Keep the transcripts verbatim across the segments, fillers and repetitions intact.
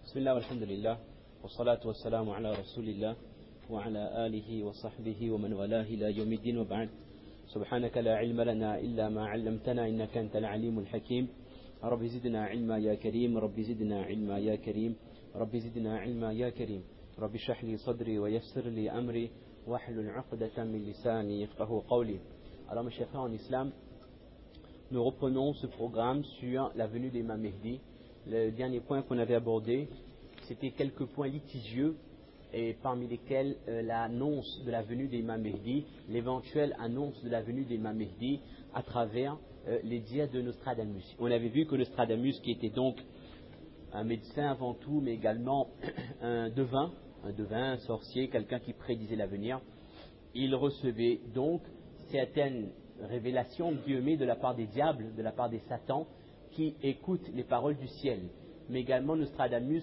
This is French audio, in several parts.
بسم الله والحمد لله والصلاة والسلام على رسول الله وعلى آله وصحبه ومن والاه إلى يوم الدين وبعد سبحانك لا علم لنا إلا ما علمتنا إنك أنت العليم الحكيم رب زدنا علما يا كريم رب زدنا علما يا كريم رب زدنا علما يا كريم رب اشرح لي صدري ويسر لي أمري واحلل عقدة من لساني يفقهوا قولي. Alors mes chers frères en islam, nous reprenons ce programme sur la venue d'Imam Mehdi. Le dernier point qu'on avait abordé, c'était quelques points litigieux, et parmi lesquels euh, l'annonce de la venue d'Imam Mehdi, l'éventuelle annonce de la venue d'Imam Mehdi à travers euh, les dires de Nostradamus. On avait vu que Nostradamus, qui était donc un médecin avant tout, mais également un devin, un devin, un sorcier, quelqu'un qui prédisait l'avenir, il recevait donc certaines révélations guillemets de la part des diables, de la part des satans, qui écoutent les paroles du ciel. Mais également Nostradamus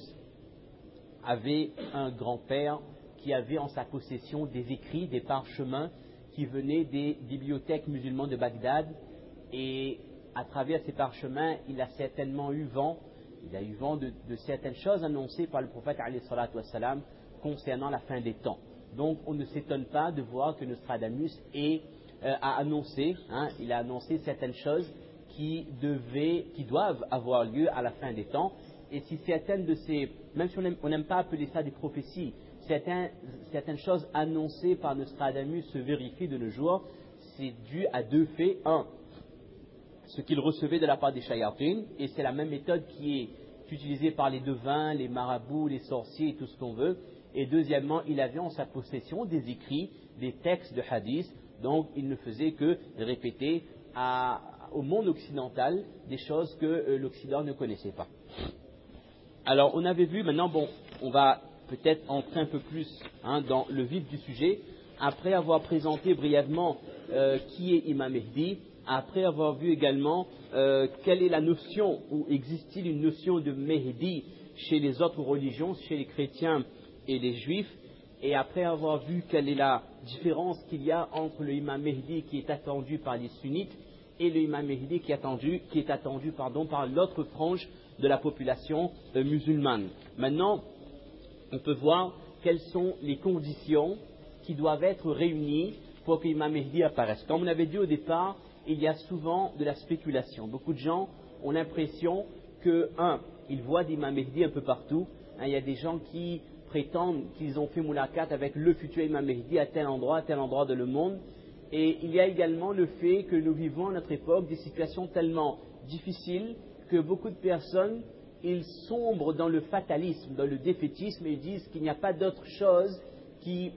avait un grand-père qui avait en sa possession des écrits, des parchemins qui venaient des bibliothèques musulmanes de Bagdad, et à travers ces parchemins, il a certainement eu vent, il a eu vent de, de certaines choses annoncées par le prophète alayhi salatu wassalam concernant la fin des temps. Donc on ne s'étonne pas de voir que Nostradamus est, euh, a annoncé, hein, il a annoncé certaines choses qui devaient, qui doivent avoir lieu à la fin des temps. Et si certaines de ces, même si on n'aime pas appeler ça des prophéties, certains, certaines choses annoncées par Nostradamus se vérifient de nos jours, c'est dû à deux faits. Un, ce qu'il recevait de la part des shayatines, et c'est la même méthode qui est utilisée par les devins, les marabouts, les sorciers et tout ce qu'on veut. Et deuxièmement, il avait en sa possession des écrits, des textes de hadith, donc il ne faisait que répéter à, au monde occidental des choses que euh, l'Occident ne connaissait pas. Alors on avait vu, maintenant bon, on va peut-être entrer un peu plus hein, dans le vif du sujet, après avoir présenté brièvement euh, qui est Imam Mehdi, après avoir vu également euh, quelle est la notion, ou existe-t-il une notion de Mehdi chez les autres religions, chez les chrétiens et les juifs, et après avoir vu quelle est la différence qu'il y a entre le Imam Mehdi qui est attendu par les sunnites et le Imam Mehdi qui est attendu, qui est attendu pardon, par l'autre frange de la population euh, musulmane. Maintenant, on peut voir quelles sont les conditions qui doivent être réunies pour que l'Imam Mehdi apparaisse. Comme on avait dit au départ, il y a souvent de la spéculation. Beaucoup de gens ont l'impression que, un, ils voient l'Imam Mehdi un peu partout. Hein, il y a des gens qui prétendent qu'ils ont fait moulakat avec le futur Imam Mehdi à tel endroit, à tel endroit de le monde. Et il y a également le fait que nous vivons à notre époque des situations tellement difficiles que beaucoup de personnes, ils sombrent dans le fatalisme, dans le défaitisme, et ils disent qu'il n'y a pas d'autre chose qui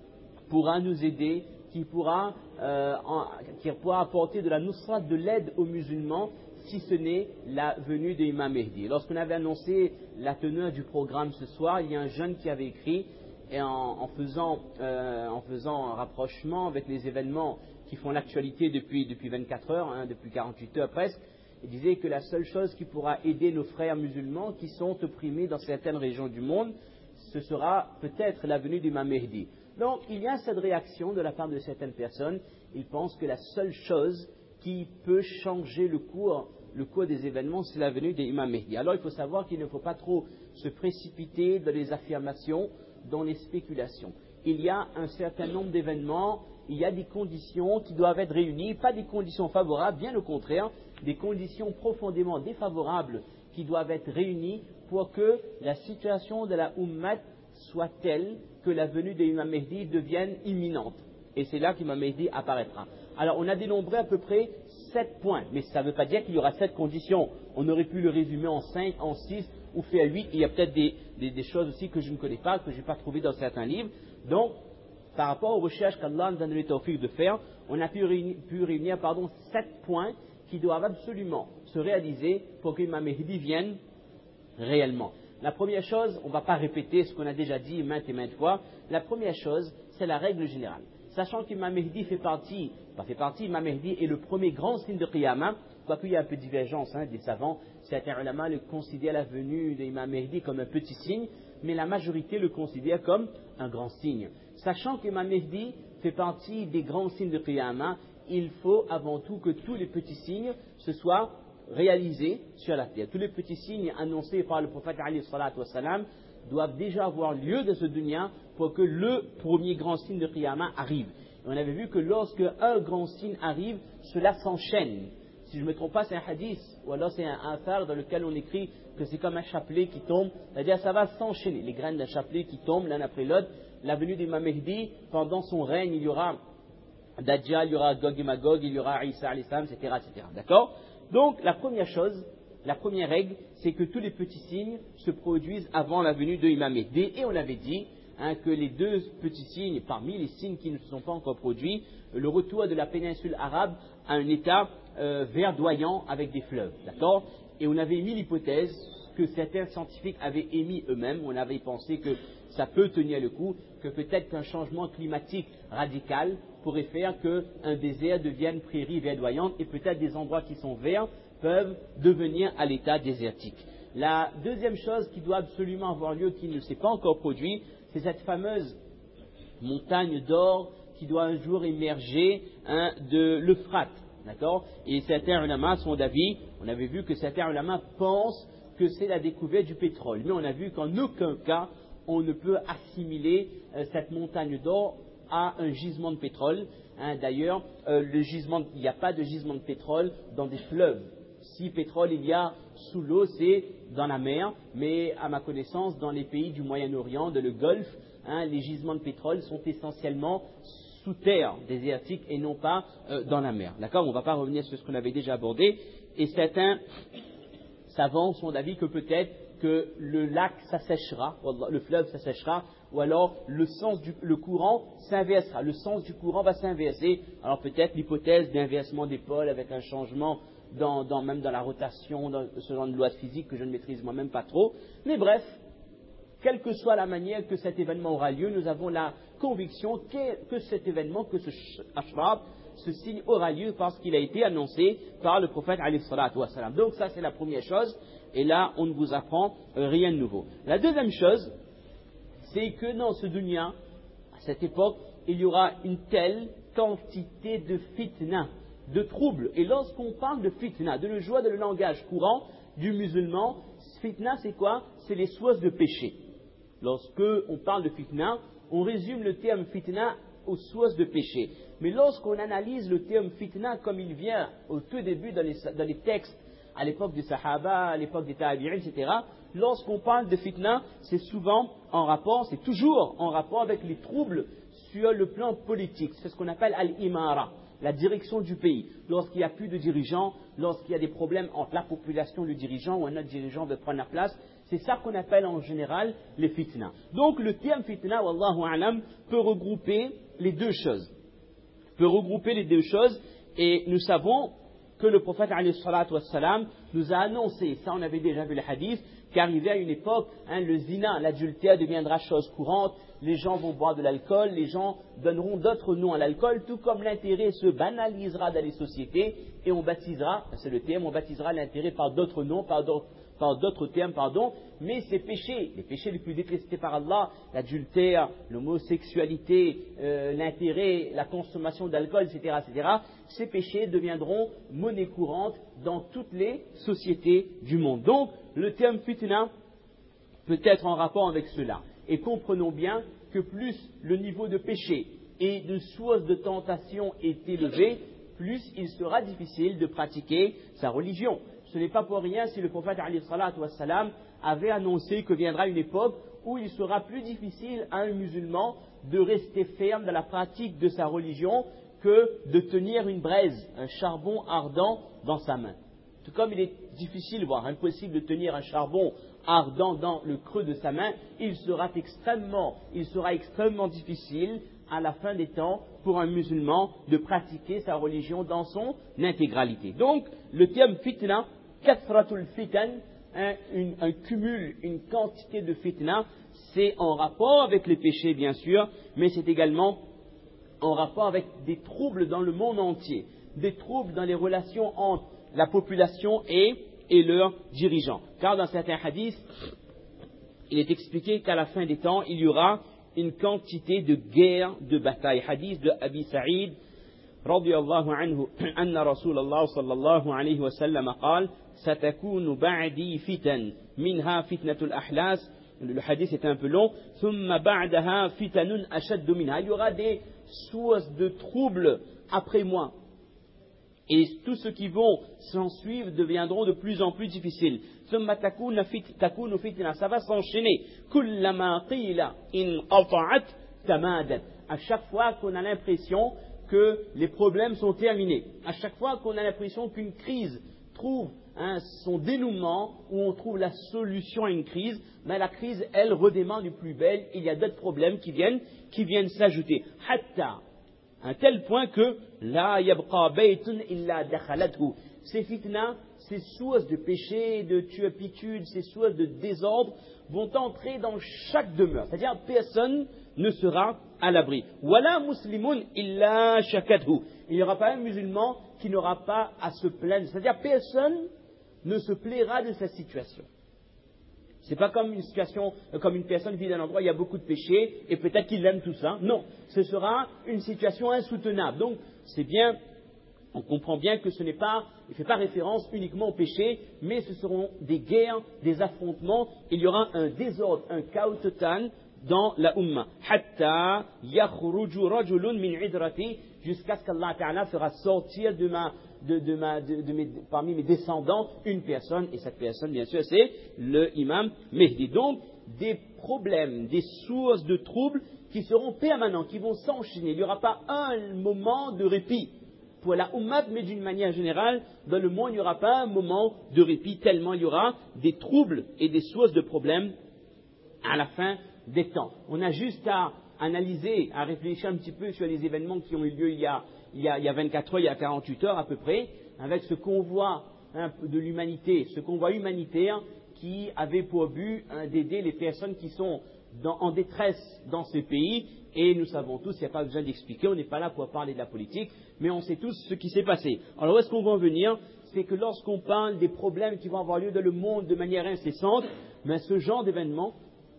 pourra nous aider, qui pourra, euh, en, qui pourra apporter de la nusra, de l'aide aux musulmans, si ce n'est la venue de Imam Mehdi. Lorsqu'on avait annoncé la teneur du programme ce soir, il y a un jeune qui avait écrit, et en, en, faisant, euh, en faisant un rapprochement avec les événements qui font l'actualité depuis, depuis vingt-quatre heures, hein, depuis quarante-huit heures presque, il disait que la seule chose qui pourra aider nos frères musulmans qui sont opprimés dans certaines régions du monde, ce sera peut-être la venue d'Imam Mehdi. Donc il y a cette réaction de la part de certaines personnes, ils pensent que la seule chose qui peut changer le cours, le cours des événements, c'est la venue d'Imam Mehdi. Alors il faut savoir qu'il ne faut pas trop se précipiter dans les affirmations, dans les spéculations. Il y a un certain nombre d'événements, il y a des conditions qui doivent être réunies, pas des conditions favorables, bien au contraire, des conditions profondément défavorables qui doivent être réunies pour que la situation de la Ummah soit telle que la venue d'Imam Mehdi devienne imminente. Et c'est là qu'Imam Mehdi apparaîtra. Alors on a dénombré à peu près sept points, mais ça ne veut pas dire qu'il y aura sept conditions. On aurait pu le résumer en cinq, en six ou faire huit. Il y a peut-être des, des, des choses aussi que je ne connais pas, que je n'ai pas trouvées dans certains livres. Donc, par rapport aux recherches qu'Allah nous a donné le tawfiq de faire, on a pu réunir, pu réunir pardon, sept points qui doivent absolument se réaliser pour que Imam Mehdi vienne réellement. La première chose, on ne va pas répéter ce qu'on a déjà dit maintes et maintes fois, la première chose, c'est la règle générale. Sachant qu'Imam Mehdi fait partie, pas fait partie, Imam Mehdi est le premier grand signe de Qiyamah, quoique il y a un peu de divergence hein, des savants, certains ulama le considèrent la venue d'Imam Mehdi comme un petit signe, mais la majorité le considère comme un grand signe. Sachant qu'Imam Mehdi fait partie des grands signes de Qiyamah, il faut avant tout que tous les petits signes se soient réalisés sur la terre. Tous les petits signes annoncés par le prophète alayhi salatu wassalam doivent déjà avoir lieu de ce dunya pour que le premier grand signe de Qiyamah arrive. Et on avait vu que lorsque un grand signe arrive, cela s'enchaîne. Si je ne me trompe pas, c'est un hadith, ou alors c'est un athar dans lequel on écrit que c'est comme un chapelet qui tombe. C'est-à-dire ça va s'enchaîner, les graines d'un chapelet qui tombent l'un après l'autre. La venue d'Imam Mahdi, pendant son règne, il y aura Dajjal, il y aura Gog et Magog, il y aura Isa alayhi salam, et cetera, et cetera. D'accord? Donc la première chose, la première règle, c'est que tous les petits signes se produisent avant la venue de Imam Mahdi. Et on avait dit hein, que les deux petits signes, parmi les signes qui ne se sont pas encore produits, le retour de la péninsule arabe à un état euh, verdoyant avec des fleuves. D'accord? Et on avait mis l'hypothèse que certains scientifiques avaient émis eux-mêmes, on avait pensé que ça peut tenir le coup, que peut-être qu'un changement climatique radical pourrait faire qu'un désert devienne prairie verdoyante et peut-être des endroits qui sont verts peuvent devenir à l'état désertique. La deuxième chose qui doit absolument avoir lieu, qui ne s'est pas encore produit, c'est cette fameuse montagne d'or qui doit un jour émerger hein, de l'Euphrate. D'accord? Et certains ulama sont d'avis, on avait vu que certains ulama pensent que c'est la découverte du pétrole. Mais on a vu qu'en aucun cas, on ne peut assimiler euh, cette montagne d'or à un gisement de pétrole. Hein, d'ailleurs, euh, le gisement, il n'y a pas de gisement de pétrole dans des fleuves. Si pétrole il y a sous l'eau, c'est dans la mer. Mais à ma connaissance, dans les pays du Moyen-Orient, de le Golfe, hein, les gisements de pétrole sont essentiellement sous terre, désertiques, et non pas euh, dans la mer. D'accord? On ne va pas revenir sur ce qu'on avait déjà abordé. Et certains savants sont d'avis que peut-être que le lac s'assèchera, le fleuve s'assèchera, ou alors le sens du le courant s'inversera. Le sens du courant va s'inverser. Alors peut-être l'hypothèse d'inversement des pôles avec un changement dans, dans, même dans la rotation, dans ce genre de loi physique que je ne maîtrise moi-même pas trop. Mais bref, quelle que soit la manière que cet événement aura lieu, nous avons la conviction que, que cet événement, que ce ashrab, ce signe aura lieu parce qu'il a été annoncé par le prophète alayhi salatu wassalam. Donc ça c'est la première chose, et là on ne vous apprend rien de nouveau. La deuxième chose, c'est que dans ce dunya, à cette époque, il y aura une telle quantité de fitna, de troubles. Et lorsqu'on parle de fitna, de le joie de le langage courant du musulman, fitna c'est quoi? C'est les sources de péché. Lorsque on parle de fitna, on résume le terme fitna aux sources de péché. Mais lorsqu'on analyse le terme fitna comme il vient au tout début dans les, dans les textes, à l'époque des Sahaba, à l'époque des Tabi'in, et cetera, lorsqu'on parle de fitna, c'est souvent en rapport, c'est toujours en rapport avec les troubles sur le plan politique. C'est ce qu'on appelle al-imara, la direction du pays. Lorsqu'il n'y a plus de dirigeants, lorsqu'il y a des problèmes entre la population et le dirigeant, ou un autre dirigeant veut prendre la place, c'est ça qu'on appelle en général les fitna. Donc le terme fitna, wallahu a'lam, peut regrouper les deux choses. Peut regrouper les deux choses, et nous savons que le prophète alayhi salatu wassalam nous a annoncé, ça on avait déjà vu le hadith, qu'arrivé à une époque, hein, le zina, l'adultère deviendra chose courante, les gens vont boire de l'alcool, les gens donneront d'autres noms à l'alcool, tout comme l'intérêt se banalisera dans les sociétés, et on baptisera, c'est le terme, on baptisera l'intérêt par d'autres noms, par d'autres par d'autres termes, pardon, mais ces péchés, les péchés les plus détestés par Allah, l'adultère, l'homosexualité, euh, l'intérêt, la consommation d'alcool, et cetera, et cetera, ces péchés deviendront monnaie courante dans toutes les sociétés du monde. Donc, le terme fitna peut être en rapport avec cela. Et comprenons bien que plus le niveau de péché et de source de tentation est élevé, plus il sera difficile de pratiquer sa religion. Ce n'est pas pour rien si le prophète alayhi salatu wassalam avait annoncé que viendra une époque où il sera plus difficile à un musulman de rester ferme dans la pratique de sa religion que de tenir une braise, un charbon ardent dans sa main. Tout comme il est difficile, voire impossible de tenir un charbon ardent dans le creux de sa main, il sera extrêmement, il sera extrêmement difficile à la fin des temps pour un musulman de pratiquer sa religion dans son intégralité. Donc, le terme fitna, kathratul fitan, un, une, un cumul, une quantité de fitna, c'est en rapport avec les péchés bien sûr, mais c'est également en rapport avec des troubles dans le monde entier, des troubles dans les relations entre la population et, et leurs dirigeants. Car dans certains hadiths, il est expliqué qu'à la fin des temps, il y aura une quantité de guerres, de batailles. Hadith de Abi Saïd رضي الله عنه أن رسول الله صلى الله عليه وسلم قال ستكون بعدي فتن منها فتنة الأحلاس. Le hadith est un peu long. ثم بعدها فتن أشد منها. Il y aura des sources de troubles après moi. Et tous ceux qui vont s'en suivre deviendront de plus en plus difficiles. ثم تكون تكون فتنة. Ça va s'enchaîner. كلما قيل انقطعت تمادت. À chaque fois qu'on a l'impression que les problèmes sont terminés, à chaque fois qu'on a l'impression qu'une crise trouve hein, son dénouement, où on trouve la solution à une crise, ben la crise, elle, redémarre du plus belle, il y a d'autres problèmes qui viennent, qui viennent s'ajouter. Hatta, à un tel point que la yabqa baytun illa dakhalathu. Ces fitna, ces sources de péché, de turpitude, ces sources de désordre vont entrer dans chaque demeure. C'est-à-dire, personne ne sera à l'abri. Wala muslimun illa shakathu. Il n'y aura pas un musulman qui n'aura pas à se plaindre. C'est-à-dire, personne ne se plaira de cette situation. C'est pas comme une situation, comme une personne qui vit dans un endroit où il y a beaucoup de péchés et peut-être qu'il aime tout ça. Non, ce sera une situation insoutenable. Donc, c'est bien, on comprend bien que ce n'est pas, il ne fait pas référence uniquement au péché, mais ce seront des guerres, des affrontements. Il y aura un désordre, un chaos total dans la Ummah. Hatta yakhruju rajulun min idrati, jusqu'à ce qu'Allah Ta'ala fera sortir de ma, de, de ma, de, de mes, parmi mes descendants une personne, et cette personne, bien sûr, c'est le imam Mehdi. Donc, des problèmes, des sources de troubles qui seront permanents, qui vont s'enchaîner. Il n'y aura pas un moment de répit pour la Ummah, mais d'une manière générale, dans le monde, il n'y aura pas un moment de répit, tellement il y aura des troubles et des sources de problèmes à la fin des temps. On a juste à analyser, à réfléchir un petit peu sur les événements qui ont eu lieu il y a, il y a, il y a vingt-quatre heures, il y a quarante-huit heures à peu près, avec ce convoi hein, de l'humanité, ce convoi humanitaire qui avait pour but hein, d'aider les personnes qui sont dans, en détresse dans ces pays. Et nous savons tous, il n'y a pas besoin d'expliquer, on n'est pas là pour parler de la politique, mais on sait tous ce qui s'est passé. Alors où est-ce qu'on va en venir? C'est que lorsqu'on parle des problèmes qui vont avoir lieu dans le monde de manière incessante, ben ce genre d'événement,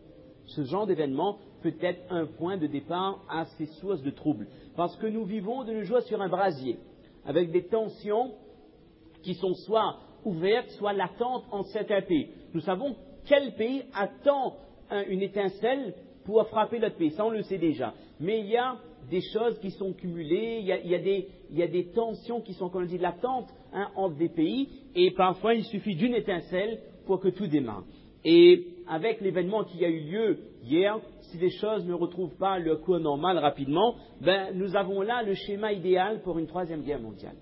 ce genre d'événement peut être un point de départ à ces sources de troubles. Parce que nous vivons de nos jours sur un brasier, avec des tensions qui sont soit ouvertes, soit latentes en certains pays. Nous savons quel pays attend un, une étincelle pour frapper notre pays, ça on le sait déjà. Mais il y a des choses qui sont cumulées, il y a, il y a, des, il y a des tensions qui sont, comme on dit, latentes hein, entre des pays, et parfois il suffit d'une étincelle pour que tout démarre. Et avec l'événement qui a eu lieu hier, si les choses ne retrouvent pas le cours normal rapidement, ben, nous avons là le schéma idéal pour une troisième guerre mondiale.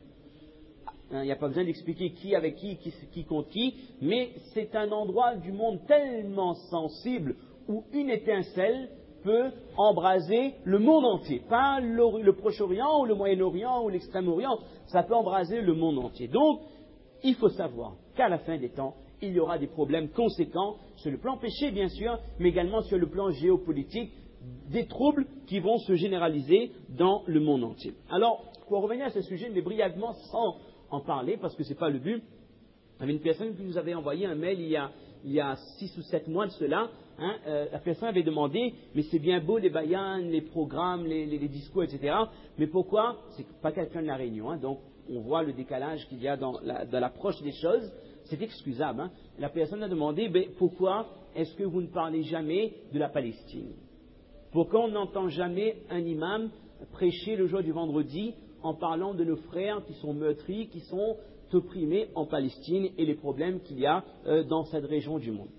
Il n'y a pas besoin d'expliquer qui avec qui, qui, qui contre qui, mais c'est un endroit du monde tellement sensible où une étincelle peut embraser le monde entier. Pas le, le Proche-Orient ou le Moyen-Orient ou l'Extrême-Orient, ça peut embraser le monde entier. Donc, il faut savoir qu'à la fin des temps, il y aura des problèmes conséquents sur le plan péché, bien sûr, mais également sur le plan géopolitique, des troubles qui vont se généraliser dans le monde entier. Alors, pour revenir à ce sujet, mais brièvement, sans en parler, parce que ce n'est pas le but, il y avait une personne qui nous avait envoyé un mail il y a, il y a six ou sept mois de cela. Hein, euh, la personne avait demandé, mais c'est bien beau les bayans, les programmes, les, les, les discours, et cetera. Mais pourquoi? C'est pas quelqu'un de la Réunion, hein, donc on voit le décalage qu'il y a dans, la, dans l'approche des choses. C'est excusable. Hein. La personne a demandé, ben, pourquoi est-ce que vous ne parlez jamais de la Palestine? Pourquoi on n'entend jamais un imam prêcher le jour du vendredi en parlant de nos frères qui sont meurtris, qui sont opprimés en Palestine et les problèmes qu'il y a euh, dans cette région du monde?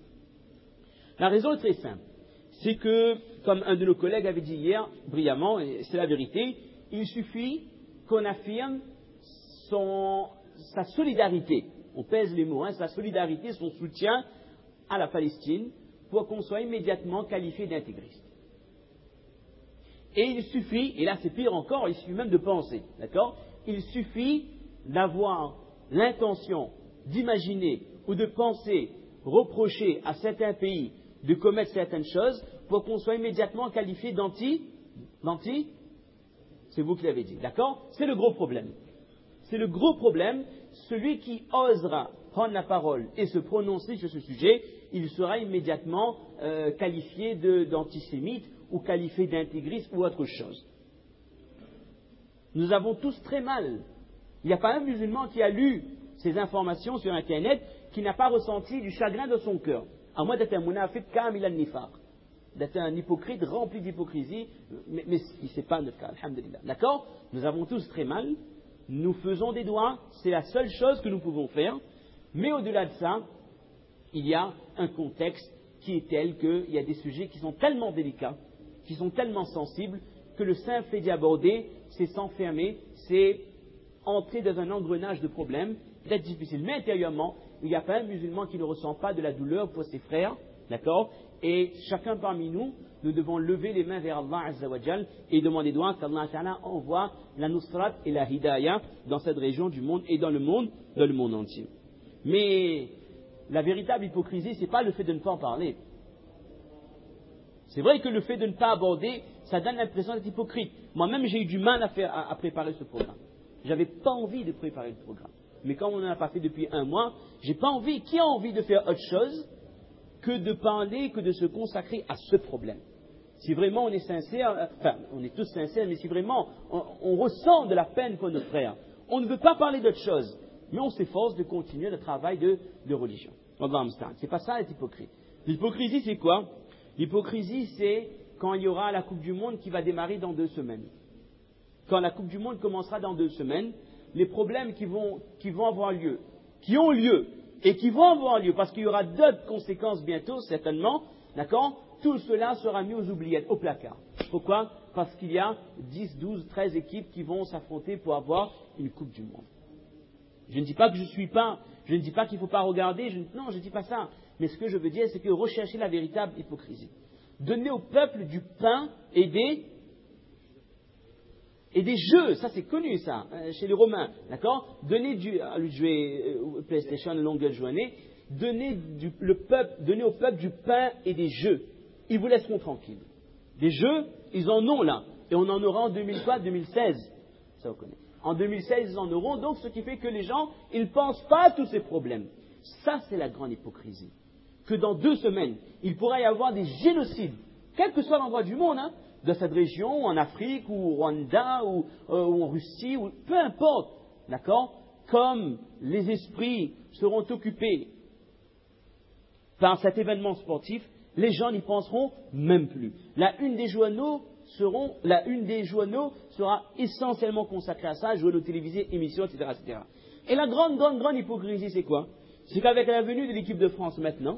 La raison est très simple. C'est que, comme un de nos collègues avait dit hier, brillamment, et c'est la vérité, il suffit qu'on affirme son, sa solidarité, on pèse les mots, hein, sa solidarité, son soutien à la Palestine, pour qu'on soit immédiatement qualifié d'intégriste. Et il suffit, et là c'est pire encore, il suffit même de penser, d'accord? Il suffit d'avoir l'intention d'imaginer ou de penser, reprocher à certains pays de commettre certaines choses pour qu'on soit immédiatement qualifié d'anti, d'anti, c'est vous qui l'avez dit, d'accord? C'est le gros problème. C'est le gros problème. Celui qui osera prendre la parole et se prononcer sur ce sujet, il sera immédiatement euh, qualifié de, d'antisémite ou qualifié d'intégriste ou autre chose. Nous avons tous très mal. Il n'y a pas un musulman qui a lu ces informations sur Internet qui n'a pas ressenti du chagrin de son cœur. À moins d'être un munafiq kamil al-nifaq, d'être un hypocrite rempli d'hypocrisie, mais, mais ce n'est pas notre cas, alhamdulillah. D'accord? Nous avons tous très mal, nous faisons des doigts, c'est la seule chose que nous pouvons faire, mais au-delà de ça, il y a un contexte qui est tel qu'il y a des sujets qui sont tellement délicats, qui sont tellement sensibles, que le simple fait d'y aborder, c'est s'enfermer, c'est entrer dans un engrenage de problèmes, d'être difficile. Mais intérieurement, il n'y a pas un musulman qui ne ressent pas de la douleur pour ses frères, d'accord? Et chacun parmi nous, nous devons lever les mains vers Allah Azza wa Jal et demander doigt qu'Allah Ta'ala envoie la nusrat et la hidayah dans cette région du monde et dans le monde, dans le monde entier. Mais la véritable hypocrisie, ce n'est pas le fait de ne pas en parler. C'est vrai que le fait de ne pas aborder, ça donne l'impression d'être hypocrite. Moi-même, j'ai eu du mal à, faire, à, à préparer ce programme. J'avais pas envie de préparer le programme. Mais comme on n'en a pas fait depuis un mois, j'ai pas envie. Qui a envie de faire autre chose que de parler, que de se consacrer à ce problème? Si vraiment on est sincère, enfin, on est tous sincères, mais si vraiment on, on ressent de la peine pour nos frères, on ne veut pas parler d'autre chose, mais on s'efforce de continuer le travail de, de religion. C'est pas ça être hypocrite. L'hypocrisie, c'est quoi? L'hypocrisie, c'est quand il y aura la Coupe du Monde qui va démarrer dans deux semaines. Quand la Coupe du Monde commencera dans deux semaines, les problèmes qui vont, qui vont avoir lieu, qui ont lieu et qui vont avoir lieu, parce qu'il y aura d'autres conséquences bientôt, certainement, d'accord? Tout cela sera mis aux oubliettes, au placard. Pourquoi? Parce qu'il y a dix, douze, treize équipes qui vont s'affronter pour avoir une Coupe du Monde. Je ne dis pas que je ne suis pas, je ne dis pas qu'il ne faut pas regarder, je, non, je ne dis pas ça. Mais ce que je veux dire, c'est que rechercher la véritable hypocrisie. Donner au peuple du pain et des, et des jeux, ça c'est connu ça, chez les Romains, d'accord? Donner du, à lui de jouer euh, PlayStation longueur journée, donner, du, le peuple, donner au peuple du pain et des jeux. Ils vous laisseront tranquilles. Des jeux, ils en ont là. Et on en aura en deux mille quatre, deux mille seize. Ça vous connaissez. En deux mille seize, ils en auront. Donc, ce qui fait que les gens, ils ne pensent pas à tous ces problèmes. Ça, c'est la grande hypocrisie. Que dans deux semaines, il pourra y avoir des génocides, quel que soit l'endroit du monde, hein, de cette région, ou en Afrique, ou au Rwanda, ou, euh, ou en Russie, ou peu importe. D'accord? Comme les esprits seront occupés par cet événement sportif, les gens n'y penseront même plus. La une des journaux seront, la une des journaux sera essentiellement consacrée à ça, journaux télévisés, émissions, et cetera, et cetera. Et la grande, grande, grande hypocrisie, c'est quoi? C'est qu'avec la venue de l'équipe de France maintenant,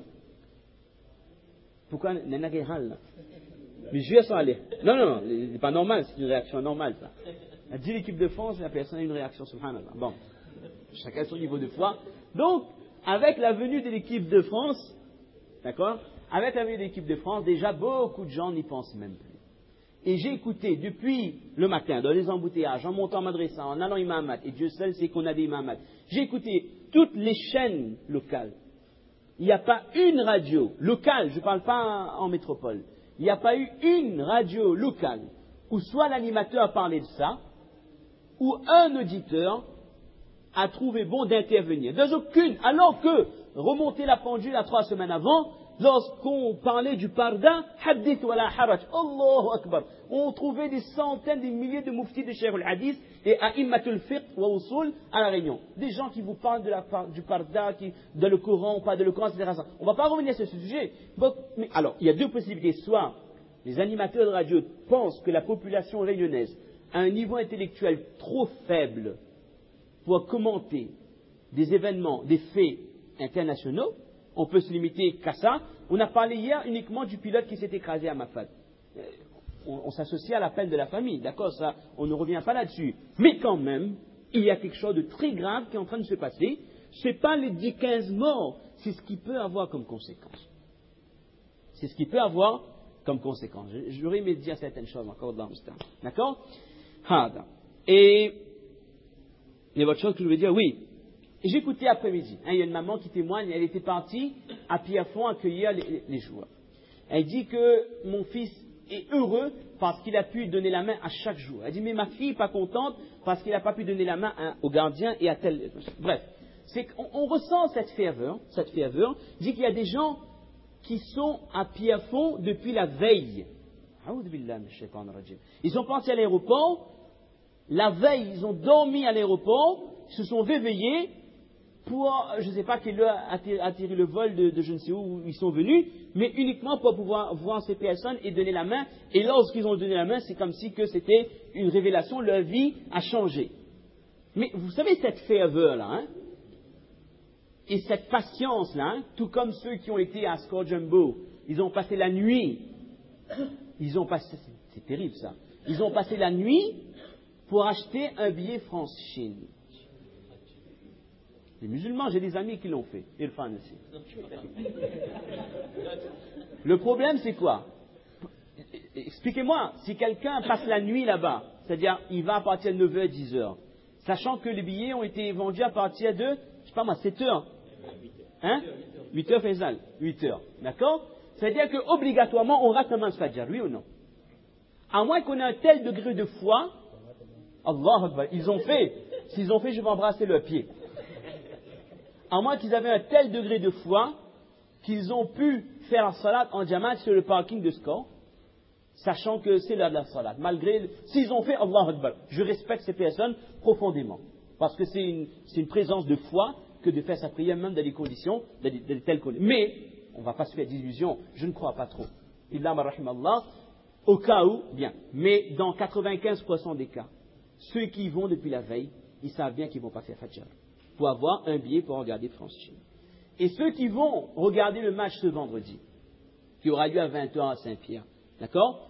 pourquoi Nana Guéral, mais je vais s'en aller. Non, non, non, c'est pas normal, c'est une réaction normale, ça. Elle dit l'équipe de France, la personne a une réaction, subhanallah. Bon, chacun a son niveau de foi. Donc, avec la venue de l'équipe de France, d'accord? Avec la venue de l'équipe de France, déjà beaucoup de gens n'y pensent même plus. Et j'ai écouté depuis le matin, dans les embouteillages, en montant m'adressant, en allant imamat, et Dieu seul sait qu'on a des imamats, j'ai écouté toutes les chaînes locales. Il n'y a pas une radio locale, je ne parle pas en métropole, il n'y a pas eu une radio locale où soit l'animateur a parlé de ça, ou un auditeur a trouvé bon d'intervenir. Dans aucune, alors que remonter la pendule à trois semaines avant, lorsqu'on parlait du parda, hadith wa la haraj, Allahu Akbar, on trouvait des centaines, des milliers de muftis de Cheikh al-Hadith et a'immatul fiqh wa usul à la Réunion. Des gens qui vous parlent de la, du parda, qui, de le Coran, pas de le Coran, et cetera. On ne va pas revenir sur ce sujet. Bon, mais, alors, il y a deux possibilités. Soit les animateurs de radio pensent que la population réunionnaise a un niveau intellectuel trop faible pour commenter des événements, des faits internationaux. On peut se limiter qu'à ça. On a parlé hier uniquement du pilote qui s'est écrasé à Mafat. On, on s'associe à la peine de la famille, d'accord, ça, on ne revient pas là-dessus. Mais quand même, il y a quelque chose de très grave qui est en train de se passer. Ce n'est pas les dix quinze morts, c'est ce qui peut avoir comme conséquence. C'est ce qui peut avoir comme conséquence. J'aurais aimé dire certaines choses encore dans le temps. D'accord? Et il y a autre chose que je voulais dire, oui. J'ai écouté après-midi, hein, il y a une maman qui témoigne, elle était partie à Pierrefonds accueillir les, les, les joueurs. Elle dit que mon fils est heureux parce qu'il a pu donner la main à chaque joueur. Elle dit, mais ma fille n'est pas contente parce qu'il n'a pas pu donner la main à, au gardien et à tel... Bref, c'est qu'on on ressent cette ferveur, cette ferveur, dit qu'il y a des gens qui sont à Pierrefonds depuis la veille. Ils ont pensé à l'aéroport, La veille, ils ont dormi à l'aéroport, ils se sont réveillés pour, je ne sais pas quelle heure a atterri le vol de, de je ne sais où ils sont venus, mais uniquement pour pouvoir voir ces personnes et donner la main. Et lorsqu'ils ont donné la main, c'est comme si que c'était une révélation, leur vie a changé. Mais vous savez cette ferveur-là, hein, et cette patience-là, hein, tout comme ceux qui ont été à Score Jumbo, ils ont passé la nuit, ils ont passé, c'est terrible ça, ils ont passé la nuit pour acheter un billet France-Chine. Les musulmans, j'ai des amis qui l'ont fait, et le fan aussi. Le problème, c'est quoi? Expliquez-moi, si quelqu'un passe la nuit là-bas, c'est-à-dire il va à partir de neuf heures, dix heures, sachant que les billets ont été vendus à partir de, je sais pas moi, sept heures. Hein? huit heures, Faisal. huit heures. D'accord? C'est-à-dire qu'obligatoirement, on rate un manche Fajr, oui ou non? À moins qu'on ait un tel degré de foi, Allah Akbar, ils ont fait, s'ils ont fait, je vais embrasser leurs pieds. À moins qu'ils avaient un tel degré de foi qu'ils ont pu faire la salat en jamaat sur le parking de Score, sachant que c'est l'heure de la salat. Malgré, s'ils ont fait Allah Akbar, je respecte ces personnes profondément, parce que c'est une, c'est une présence de foi que de faire sa prière même dans des conditions, dans des, dans des telles conditions. Mais, on ne va pas se faire d'illusions, je ne crois pas trop. Illa ma rahim Allah, au cas où, bien. Mais dans quatre-vingt-quinze pour cent des cas, ceux qui y vont depuis la veille, ils savent bien qu'ils ne vont pas faire Fajr, pour avoir un billet pour regarder France-Chine. Et ceux qui vont regarder le match ce vendredi, qui aura lieu à vingt heures à Saint-Pierre, d'accord?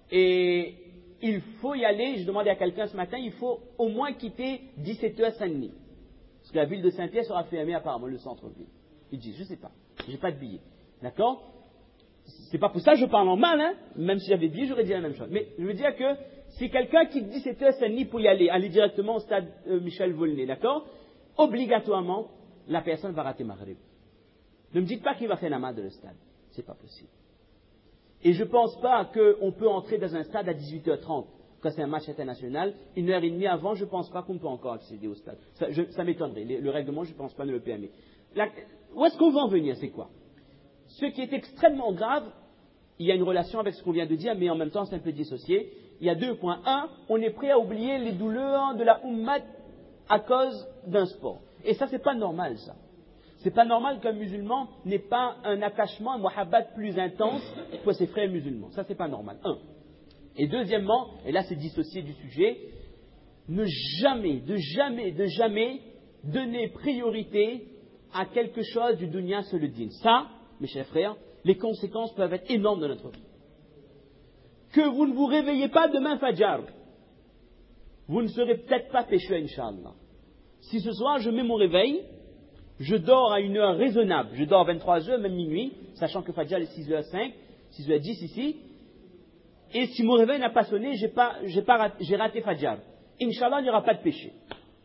Et il faut y aller, je demandais à quelqu'un ce matin, il faut au moins quitter dix-sept heures Saint-Denis. Parce que la ville de Saint-Pierre sera fermée apparemment, le centre-ville. Ils disent, je ne sais pas, j'ai pas de billet. D'accord? C'est pas pour ça que je parle en mal, hein? Même si j'avais billet, j'aurais dit la même chose. Mais je veux dire que si quelqu'un quitte dix-sept heures Saint-Denis pour y aller, aller directement au stade euh, Michel Volney, d'accord? Obligatoirement, la personne va rater Maghrib. Ne me dites pas qu'il va faire namaz dans le stade. C'est pas possible. Et je ne pense pas qu'on peut entrer dans un stade à dix-huit heures trente, quand c'est un match international. Une heure et demie avant, je ne pense pas qu'on peut encore accéder au stade. Ça, je, ça m'étonnerait. Le, le règlement, je ne pense pas ne le permet. La, où est-ce qu'on va en venir? C'est quoi? Ce qui est extrêmement grave, il y a une relation avec ce qu'on vient de dire, mais en même temps, c'est un peu dissocié. Il y a deux points. Un, on est prêt à oublier les douleurs de la Ummah à cause d'un sport. Et ça, c'est pas normal, ça. C'est pas normal qu'un musulman n'ait pas un attachement, un muhabbat plus intense pour ses frères musulmans. Ça, c'est pas normal. Un. Et deuxièmement, et là, c'est dissocié du sujet, ne jamais, de jamais, de jamais donner priorité à quelque chose du dunya sur le din. Ça, mes chers frères, les conséquences peuvent être énormes dans notre vie. Que vous ne vous réveillez pas demain Fajr, vous ne serez peut-être pas pécheur, Inch'Allah. Si ce soir je mets mon réveil, je dors à une heure raisonnable, je dors à vingt-trois heures, même minuit, sachant que Fajr est six heures cinq, six heures dix ici, et si mon réveil n'a pas sonné, j'ai, pas, j'ai, pas raté, j'ai raté Fajr. Inch'Allah, il n'y aura pas de péché.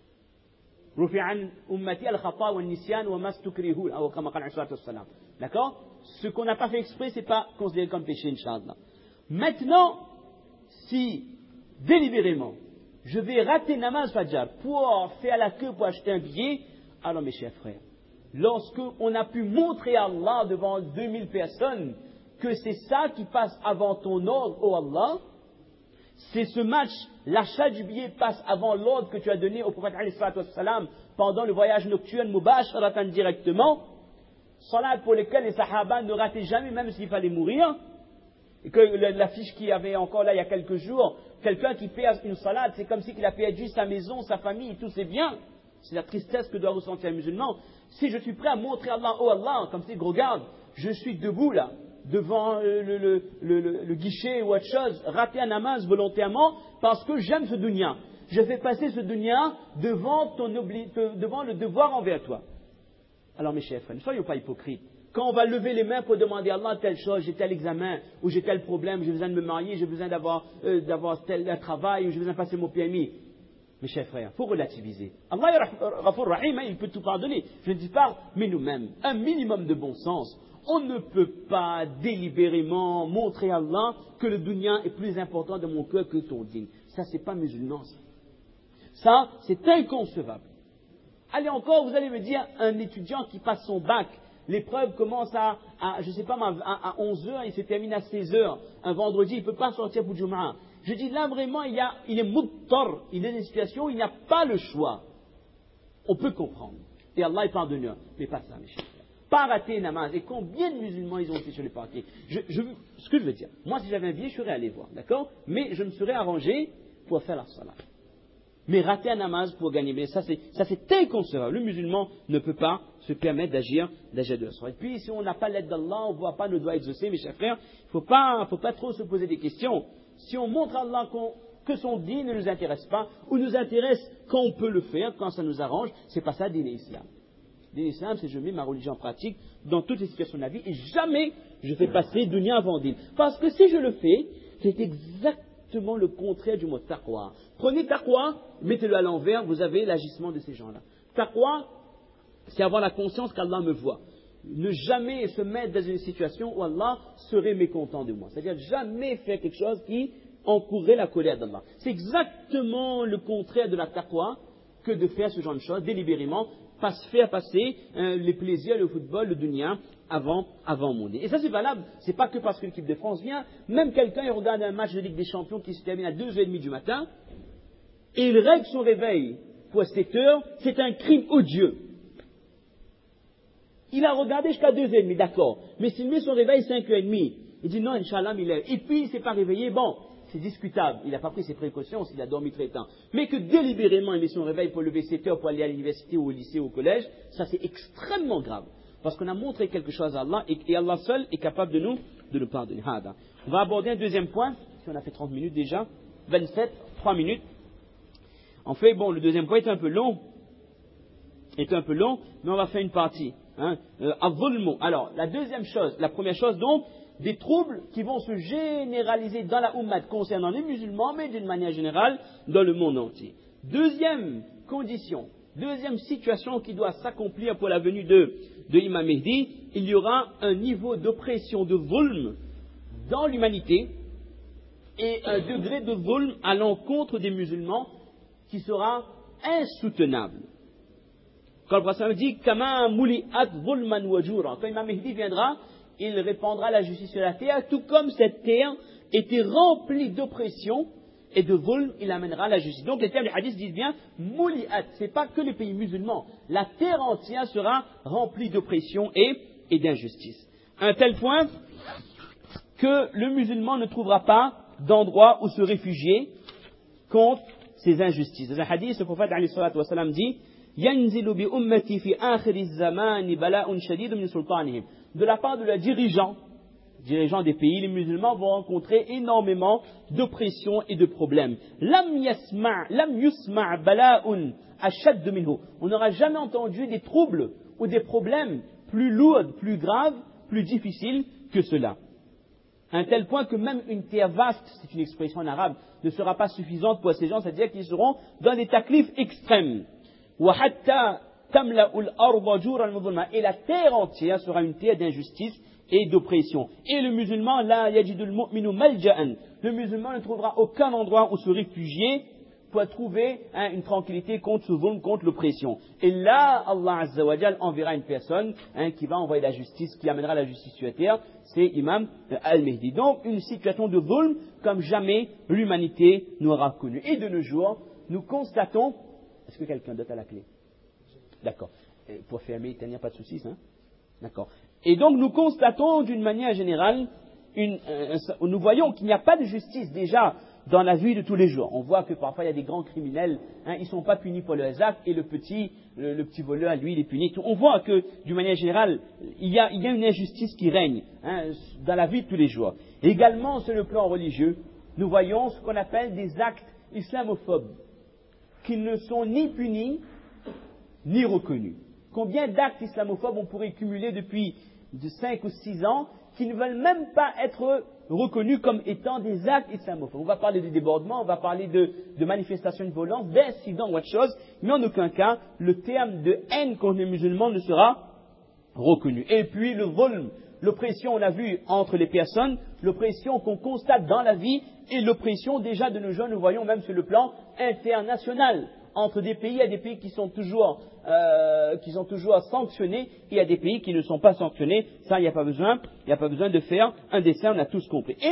D'accord? Ce qu'on n'a pas fait exprès, ce n'est pas considéré comme péché, Inch'Allah. Maintenant, si délibérément, je vais rater namaz Fajr pour faire la queue pour acheter un billet, alors mes chers frères, lorsque on a pu montrer à Allah devant deux mille personnes que c'est ça qui passe avant ton ordre, oh Allah, c'est ce match, l'achat du billet passe avant l'ordre que tu as donné au prophète alayhi salatu wassalam pendant le voyage nocturne mubasharatan directement, salat pour lesquels les sahaba ne rataient jamais même s'il fallait mourir, et que l'affiche qu'il y avait encore là il y a quelques jours, quelqu'un qui perd une salat, c'est comme si il a perdu sa maison, sa famille, tous ses biens. C'est la tristesse que doit ressentir un musulman. Si je suis prêt à montrer à Allah, oh Allah, comme si, regarde, je suis debout là, devant le, le, le, le, le guichet ou autre chose, rater un namaz volontairement, parce que j'aime ce dunya. Je fais passer ce dunya devant, ton obli, devant le devoir envers toi. Alors mes chers frères, ne soyons pas hypocrites. Quand on va lever les mains pour demander à Allah telle chose, j'ai tel examen, ou j'ai tel problème, j'ai besoin de me marier, j'ai besoin d'avoir, euh, d'avoir tel travail, ou j'ai besoin de passer mon P M I. Mes chers frères, il faut relativiser. Allah est Ghafur Rahim, il peut tout pardonner. Je ne dis pas, mais nous-mêmes, un minimum de bon sens. On ne peut pas délibérément montrer à Allah que le dunya est plus important dans mon cœur que ton dîn. Ça, c'est pas musulman, ça. Ça, c'est inconcevable. Allez encore, vous allez me dire, un étudiant qui passe son bac, l'épreuve commence à, à je ne sais pas, à, à onze heures, il se termine à seize heures. Un vendredi, il ne peut pas sortir pour Jumu'ah. Je dis là vraiment, il, y a, il est muttar, il est dans une situation où il n'y a pas le choix. On peut comprendre. Et Allah est pardonneur. Mais pas ça, mes chers frères. Pas rater namaz. Et combien de musulmans ils ont été sur les parquets? je, je, Ce que je veux dire, moi si j'avais un billet, je serais allé voir, d'accord? Mais je me serais arrangé pour faire la salat. Mais rater un namaz pour gagner, mais ça c'est, ça c'est inconcevable. Le musulman ne peut pas se permettre d'agir, d'agir de la sorte. Et puis si on n'a pas l'aide d'Allah, on ne voit pas nos doigts exaucés, mes chers frères, il ne faut pas, faut pas trop se poser des questions. Si on montre à Allah qu'on, que son dîn ne nous intéresse pas, ou nous intéresse quand on peut le faire, quand ça nous arrange, c'est pas ça dîn et islam. Dîn et islam, c'est je mets ma religion en pratique dans toutes les situations de la vie, et jamais je fais passer dunya avant dîn. Parce que si je le fais, c'est exactement le contraire du mot taqwa. Prenez taqwa, mettez-le à l'envers, vous avez l'agissement de ces gens-là. Taqwa, c'est avoir la conscience qu'Allah me voit. Ne jamais se mettre dans une situation où Allah serait mécontent de moi. C'est-à-dire jamais faire quelque chose qui encourrait la colère d'Allah. C'est exactement le contraire de la taqwa que de faire ce genre de choses délibérément, pas faire passer euh, les plaisirs, le football, le dunya avant, avant mon dîn. Et ça c'est valable, c'est pas que parce que l'équipe de France vient, même quelqu'un il regarde un match de Ligue des Champions qui se termine à deux heures trente du matin, et il règle son réveil pour sept heures, c'est un crime odieux. Il a regardé jusqu'à deux heures trente, d'accord. Mais s'il met son réveil à cinq heures trente, il dit non, Inch'Allah, il lève. Et puis il ne s'est pas réveillé, bon, c'est discutable. Il n'a pas pris ses précautions s'il a dormi très tard. Mais que délibérément il met son réveil pour lever sept heures pour aller à l'université ou au lycée ou au collège, ça c'est extrêmement grave. Parce qu'on a montré quelque chose à Allah et, et Allah seul est capable de nous, de nous pardonner. On va aborder un deuxième point. Si on a fait trente minutes déjà, vingt-sept, trois minutes. En fait, bon, le deuxième point est un peu long. Est un peu long, mais on va faire une partie. Hein, euh, Alors, la deuxième chose, la première chose donc, des troubles qui vont se généraliser dans la Ummah concernant les musulmans, mais d'une manière générale dans le monde entier. Deuxième condition, deuxième situation qui doit s'accomplir pour la venue de, de Imam Mehdi, il y aura un niveau d'oppression, de zulm dans l'humanité et un degré de zulm à l'encontre des musulmans qui sera insoutenable. Quand le prophète dit Kama muli'at zulman wa jura, quand Imam Mehdi viendra, il répandra la justice sur la terre, tout comme cette terre était remplie d'oppression et de zulm, il amènera la justice. Donc les termes du hadith disent bien muli'at, c'est pas que les pays musulmans, la terre entière sera remplie d'oppression et, et d'injustice. À un tel point que le musulman ne trouvera pas d'endroit où se réfugier contre ces injustices. Dans un hadith, le prophète alayhi salatu wa salam dit ينزل بأمتي في آخر الزمان بلاء شديد من سلطانهم. De la part de leurs dirigeants, dirigeants des pays, les musulmans vont rencontrer énormément d'oppression et de problèmes. لم يسمع لم يسمع بلاء أشد منه. On n'aura jamais entendu des troubles ou des problèmes plus lourds, plus graves, plus difficiles que cela. À un tel point que même une terre vaste, c'est une expression en arabe, ne sera pas suffisante pour ces gens, c'est-à-dire qu'ils seront dans des taklifs extrêmes. Et la terre entière sera une terre d'injustice et d'oppression. Et le musulman, là, le musulman ne trouvera aucun endroit où se réfugier pour trouver hein, une tranquillité contre ce zulm, contre l'oppression. Et là, Allah Azza wa Jal enverra une personne hein, qui va envoyer la justice, qui amènera la justice sur la terre, c'est Imam Al-Mehdi. Donc, une situation de zulm comme jamais l'humanité n'aura connue. Et de nos jours, nous constatons. Est-ce que quelqu'un d'autre a la clé? D'accord. Et pour fermer, il n'y a pas de soucis, hein? D'accord. Et donc, nous constatons d'une manière générale, une, euh, nous voyons qu'il n'y a pas de justice déjà dans la vie de tous les jours. On voit que parfois il y a des grands criminels, hein, ils ne sont pas punis pour leurs actes, et le petit, le, le petit voleur, lui, il est puni. On voit que, d'une manière générale, il y a, il y a une injustice qui règne hein, dans la vie de tous les jours. Et également, sur le plan religieux, nous voyons ce qu'on appelle des actes islamophobes, qui ne sont ni punis, ni reconnus. Combien d'actes islamophobes on pourrait cumuler depuis de cinq ou six ans, qui ne veulent même pas être reconnus comme étant des actes islamophobes. On va parler de débordements, on va parler de, de manifestations de violence, d'incidents ou autre chose, mais en aucun cas, le terme de haine contre les musulmans ne sera reconnu. Et puis le zulm, l'oppression, on a vu entre les personnes, l'oppression qu'on constate dans la vie, et l'oppression déjà de nos jeunes, nous voyons même sur le plan international. Entre des pays, il y a des pays qui sont toujours, euh, qui sont toujours sanctionnés, et il y a des pays qui ne sont pas sanctionnés. Ça, il n'y a pas besoin, il n'y a pas besoin de faire un dessin, on a tous compris. Et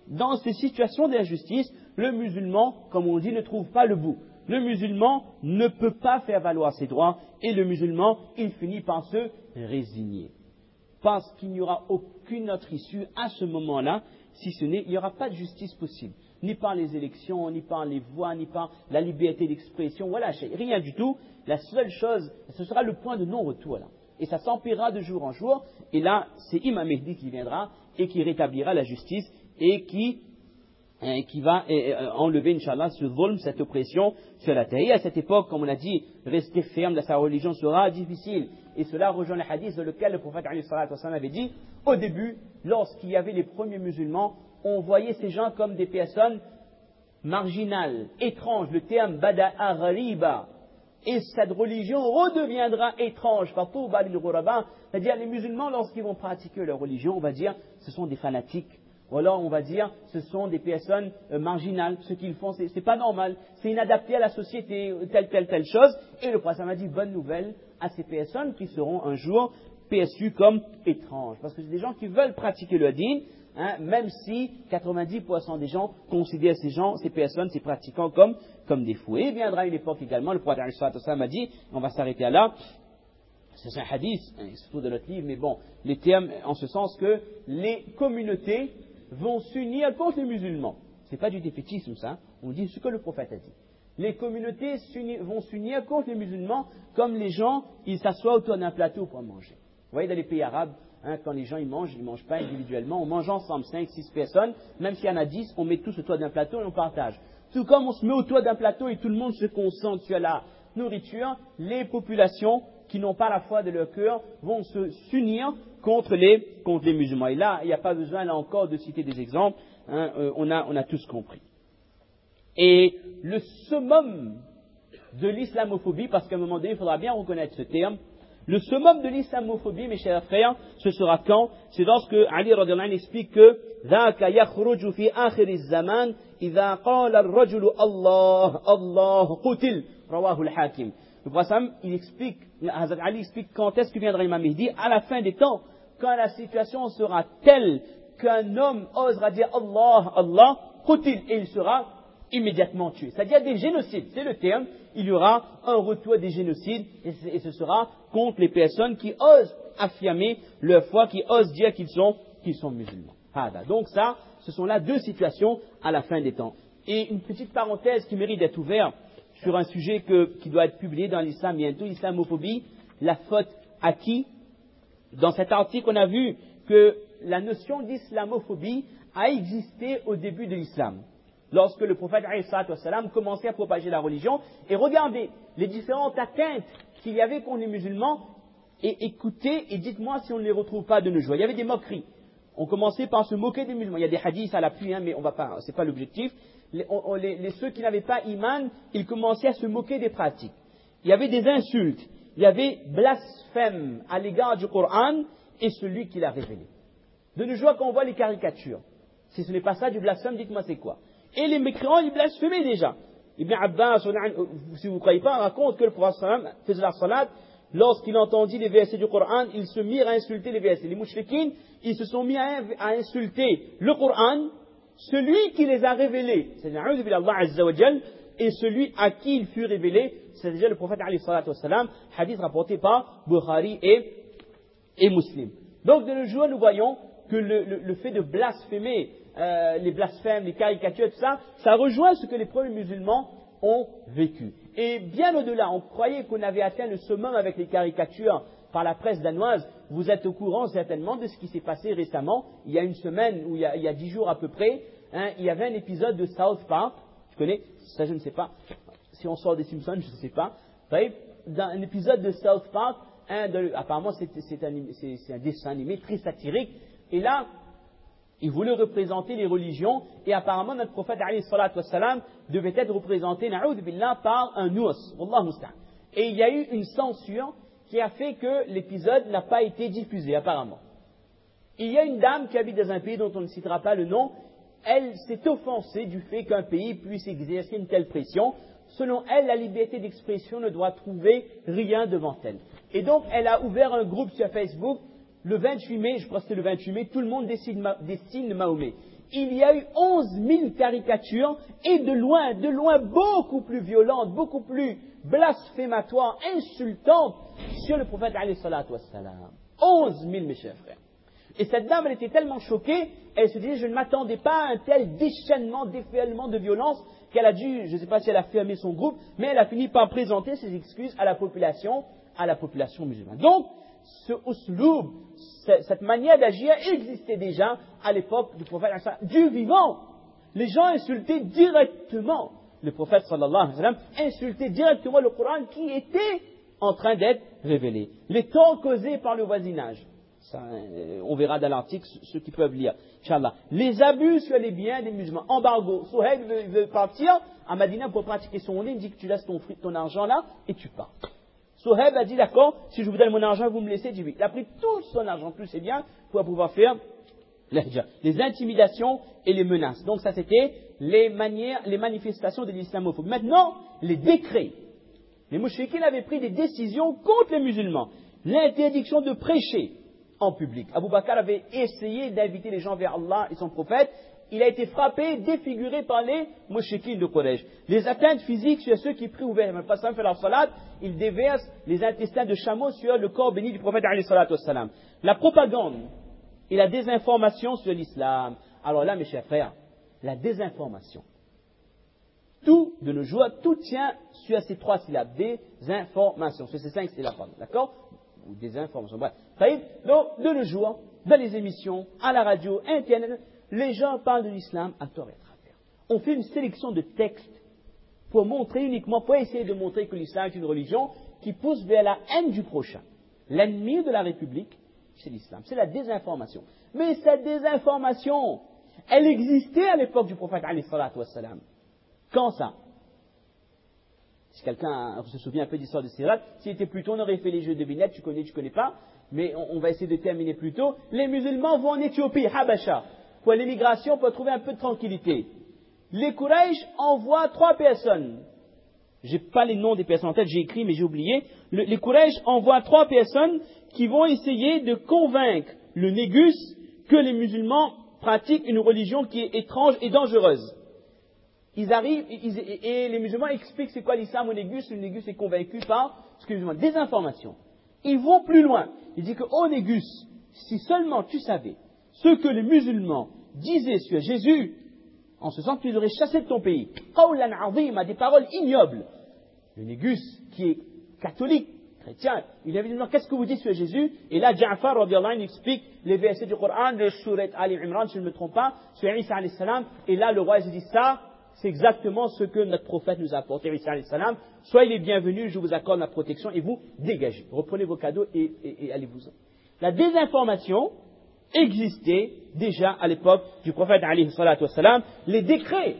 dans ces situations d'injustice, le musulman, comme on dit, ne trouve pas le bout. Le musulman ne peut pas faire valoir ses droits et le musulman, il finit par se résigner. Parce qu'il n'y aura aucune autre issue à ce moment-là, si ce n'est, il n'y aura pas de justice possible. Ni par les élections, ni par les voix, ni par la liberté d'expression, voilà, rien du tout. La seule chose, ce sera le point de non-retour là. Et ça s'empirera de jour en jour. Et là, c'est Imam Mehdi qui viendra et qui rétablira la justice et qui, hein, qui va euh, enlever, Inch'Allah, ce zulm, cette oppression sur la terre. Et à cette époque, comme on a dit, rester ferme dans sa religion sera difficile. Et cela rejoint le hadith dans lequel le prophète avait dit, au début, lorsqu'il y avait les premiers musulmans, on voyait ces gens comme des personnes marginales, étranges. Le terme bada'a ghariba. Et cette religion redeviendra étrange. C'est-à-dire les musulmans, lorsqu'ils vont pratiquer leur religion, on va dire, ce sont des fanatiques. Ou alors on va dire, ce sont des personnes euh, marginales. Ce qu'ils font, c'est, c'est pas normal. C'est inadapté à la société, telle, telle, telle chose. Et le prophète m'a dit, bonne nouvelle à ces personnes qui seront un jour perçues comme étranges. Parce que c'est des gens qui veulent pratiquer le dîn, hein, même si quatre-vingt-dix pour cent des gens considèrent ces gens, ces personnes, ces pratiquants comme, comme des fous. Et il viendra une époque également, le prophète m'a dit, on va s'arrêter là, c'est un hadith, hein, c'est tout de notre livre, mais bon, les termes en ce sens que les communautés vont s'unir contre les musulmans. Ce n'est pas du défaitisme ça, on dit ce que le prophète a dit. Les communautés vont s'unir contre les musulmans comme les gens, ils s'assoient autour d'un plateau pour manger. Vous voyez dans les pays arabes, hein, quand les gens ils mangent, ils ne mangent pas individuellement, on mange ensemble, cinq, six personnes, même s'il y en a dix, on met tous autour d'un plateau et on partage. Tout comme on se met autour d'un plateau et tout le monde se concentre sur la nourriture, les populations qui n'ont pas la foi de leur cœur vont se s'unir contre les, contre les musulmans. Et là, il n'y a pas besoin là encore de citer des exemples, hein, euh, on, a, on a tous compris. Et le summum de l'islamophobie, parce qu'à un moment donné, il faudra bien reconnaître ce terme, le summum de l'islamophobie, mes chers frères, ce sera quand? C'est lorsque Ali radhiyallahu anhu explique que ذاك يخرج في آخر الزمان إذا قال الرجل الله الله قتل رواه الحاكم. Le prophète, il explique, Hazrat Ali explique quand est-ce que viendra Imam Mehdi, à la fin des temps, quand la situation sera telle qu'un homme osera dire Allah, Allah, qutil, et il sera immédiatement tué. C'est-à-dire des génocides, c'est le terme, il y aura un retour des génocides, et ce sera contre les personnes qui osent affirmer leur foi, qui osent dire qu'ils sont, qu'ils sont musulmans. Donc ça, ce sont là deux situations à la fin des temps. Et une petite parenthèse qui mérite d'être ouverte, sur un sujet que, qui doit être publié dans l'islam bientôt, l'islamophobie, la faute à qui? Dans cet article, on a vu que la notion d'islamophobie a existé au début de l'islam, lorsque le prophète ﷺ commençait à propager la religion. Et regardez les différentes atteintes qu'il y avait contre les musulmans, et écoutez et dites-moi si on ne les retrouve pas de nos jours. Il y avait des moqueries. On commençait par se moquer des musulmans. Il y a des hadiths à l'appui, hein, mais on va pas, c'est pas l'objectif. Les, on, les, les, ceux qui n'avaient pas iman, ils commençaient à se moquer des pratiques. Il y avait des insultes, il y avait blasphème à l'égard du Coran et celui qui l'a révélé. De nos jours, quand on voit les caricatures, si ce n'est pas ça du blasphème, dites-moi c'est quoi. Et les mécréants, ils blasphémaient déjà. Ibn Abbas, si vous ne croyez pas, raconte que le prophète faisait la salat, lorsqu'il entendit les versets du Coran, ils se mirent à insulter les versets. Les mouchriquins, ils se sont mis à, à insulter le Coran, celui qui les a révélés, c'est-à-dire Allah Azza wa Jal, et celui à qui il fut révélé, c'est-à-dire le prophète alayhi salatu wassalam, hadith rapporté par Bukhari et, et Muslim. Donc de nos jours, nous voyons que le, le, le fait de blasphémer, euh, les blasphèmes, les caricatures, tout ça, ça rejoint ce que les premiers musulmans ont vécu. Et bien au-delà, on croyait qu'on avait atteint le summum avec les caricatures par la presse danoise. Vous êtes au courant certainement de ce qui s'est passé récemment. Il y a une semaine, ou il y a, il y a dix jours à peu près, hein, il y avait un épisode de South Park. Tu connais? Ça, je ne sais pas. Si on sort des Simpsons, je ne sais pas. Dans un épisode de South Park, hein, de, apparemment c'est, c'est, un, c'est, c'est un dessin animé très satirique. Et là, il voulait représenter les religions, et apparemment notre prophète alayhi salatu wassalam devait être représenté, na'oudhu billah, par un ours. Wallahu musta'an. Et il y a eu une censure qui a fait que l'épisode n'a pas été diffusé, apparemment. Il y a une dame qui habite dans un pays dont on ne citera pas le nom, elle s'est offensée du fait qu'un pays puisse exercer une telle pression. Selon elle, la liberté d'expression ne doit trouver rien devant elle. Et donc, elle a ouvert un groupe sur Facebook. Le vingt-huit mai, je crois que c'était le vingt-huit mai, tout le monde dessine, dessine Mahomet. il y a eu onze mille caricatures et de loin, de loin beaucoup plus violentes, beaucoup plus blasphématoires, insultantes sur le prophète alayhi salatu wassalam. onze mille, mes chers frères. Et cette dame, elle était tellement choquée, elle se disait, je ne m'attendais pas à un tel déchaînement, déferlement de violence, qu'elle a dû, je ne sais pas si elle a fermé son groupe, mais elle a fini par présenter ses excuses à la population, à la population musulmane. Donc, ce usloub, cette manière d'agir existait déjà à l'époque du prophète, du vivant. Les gens insultaient directement le prophète sallallahu alayhi wa sallam, insultaient directement le Coran qui était en train d'être révélé. Les torts causés par le voisinage. Ça, on verra dans l'article ceux qui peuvent lire. Inch'Allah. Les abus sur les biens des musulmans. Embargo. Souhaib veut, veut partir à Madina pour pratiquer son lit. Il dit que tu laisses ton, ton argent là et tu pars. Souhaib a dit d'accord, si je vous donne mon argent, vous me laissez. Il dit oui. Il a pris tout son argent, plus c'est bien, pour pouvoir faire les intimidations et les menaces. Donc ça c'était les manières, les manifestations de l'islamophobie. Maintenant, les décrets. Les mouchriquins avaient pris des décisions contre les musulmans. L'interdiction de prêcher en public. Abu Bakr avait essayé d'inviter les gens vers Allah et son prophète. Il a été frappé, défiguré par les mouchriquins de Quraysh. Les atteintes physiques sur ceux qui prient ouverts. Même pas ça, fait leur salat, ils déversent les intestins de chameau sur le corps béni du prophète alayhi salatu wassalam. La propagande et la désinformation sur l'islam. Alors là, mes chers frères, la désinformation. Tout, de nos jours, tout tient sur ces trois syllabes. Désinformation. Sur ces cinq syllabes, d'accord? Ou des informations. Bref. Donc, de nos jours, dans les émissions, à la radio, Internet, les gens parlent de l'islam à tort et à travers. On fait une sélection de textes pour montrer uniquement, pour essayer de montrer que l'islam est une religion qui pousse vers la haine du prochain. L'ennemi de la République, c'est l'islam. C'est la désinformation. Mais cette désinformation, elle existait à l'époque du prophète alayhi salatu wassalam. Quand ça? Si quelqu'un se souvient un peu d'histoire de Sirat, s'il était plus tôt, on aurait fait les jeux de devinettes, tu connais, tu connais pas, mais on, on va essayer de terminer plus tôt. Les musulmans vont en Éthiopie, Habasha, pour l'immigration, pour trouver un peu de tranquillité. Les Quraysh envoient trois personnes. J'ai pas les noms des personnes en tête, j'ai écrit, mais j'ai oublié. Le, les Quraysh envoient trois personnes qui vont essayer de convaincre le Négus que les musulmans pratiquent une religion qui est étrange et dangereuse. Ils arrivent, ils, et les musulmans expliquent c'est quoi l'islam au Négus. Le Négus est convaincu par ce que les musulmans, des informations. Ils vont plus loin. Ils disent que, oh Négus, si seulement tu savais ce que les musulmans disaient sur Jésus, en ce sens que tu les aurais chassés de ton pays. Qawlan azim, a des paroles ignobles. Le Négus, qui est catholique, chrétien, il avait dit, non, qu'est-ce que vous dites sur Jésus? Et là, Ja'far, radiallahu anhu, explique les versets du Coran, de Surat Ali Imran, si je ne me trompe pas, sur Isa alayhi salam. Et là, le roi, il dit ça, c'est exactement ce que notre prophète nous a apporté, Isa alayhi salam. Soyez les bienvenus, je vous accorde la protection et vous dégagez. Reprenez vos cadeaux et, et, et allez-vous-en. La désinformation existait déjà à l'époque du prophète alayhi salatu wassalam. Les décrets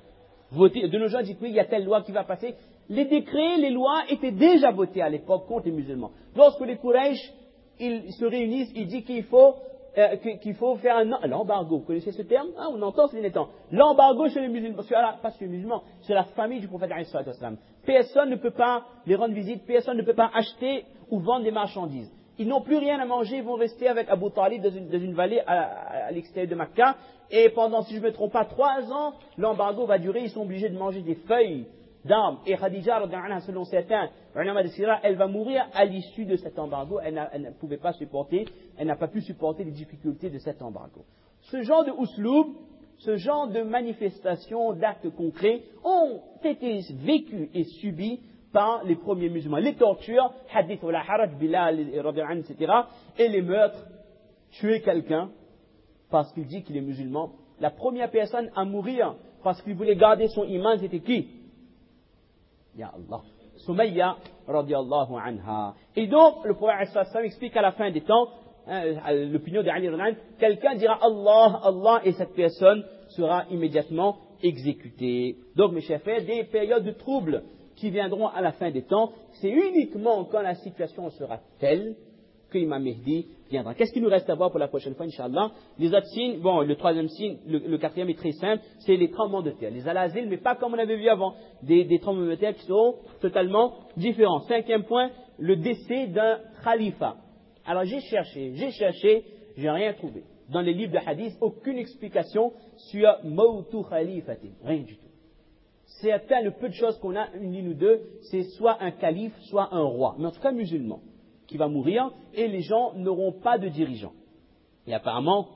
votés, de nos gens disent oui, il y a telle loi qui va passer. Les décrets, les lois étaient déjà votés à l'époque contre les musulmans. Lorsque les Quraysh, ils se réunissent, ils disent qu'il faut Euh, qu'il faut faire un l'embargo. Vous connaissez ce terme? Ah, on entend ces derniers temps. L'embargo sur les musulmans, sur la, pas sur les musulmans, sur la famille du prophète alayhi salatu wassalam. Personne ne peut pas les rendre visite, personne ne peut pas acheter ou vendre des marchandises. Ils n'ont plus rien à manger, ils vont rester avec Abu Talib dans une, dans une vallée à, à, à l'extérieur de Makkah. Et pendant, si je ne me trompe pas, trois ans, l'embargo va durer, ils sont obligés de manger des feuilles d'armes. Et Khadija, selon certains, elle va mourir à l'issue de cet embargo. Elle, elle ne pouvait pas supporter, elle n'a pas pu supporter les difficultés de cet embargo. Ce genre de ousloub, ce genre de manifestations, d'actes concrets, ont été vécus et subis par les premiers musulmans. Les tortures, hadith wa la haraj, Bilal, et cetera, et les meurtres, tuer quelqu'un parce qu'il dit qu'il est musulman. La première personne à mourir parce qu'il voulait garder son iman, c'était qui? Ya Allah. Sumayya, radiallahu anha. Et donc, le prophète explique à la fin des temps, hein, l'opinion d'Ali Ranan, quelqu'un dira Allah, Allah, et cette personne sera immédiatement exécutée. Donc, mes chers frères, des périodes de troubles qui viendront à la fin des temps, c'est uniquement quand la situation sera telle que l'imam Mehdi viendra. Qu'est-ce qu'il nous reste à voir pour la prochaine fois, Inch'Allah? Les autres signes, bon, le troisième signe, le, le quatrième est très simple, c'est les tremblements de terre. Les alazil, mais pas comme on avait vu avant, des, des tremblements de terre qui seront totalement différents. Cinquième point, le décès d'un khalifa. Alors j'ai cherché, j'ai cherché, j'ai rien trouvé. dans les livres de hadith, aucune explication sur Mawtu Khalifatin. Rien du tout. Certains, le peu de choses qu'on a, une ligne ou deux, c'est soit un calife, soit un roi. Mais en tout cas musulman, qui va mourir, et les gens n'auront pas de dirigeant. Et apparemment,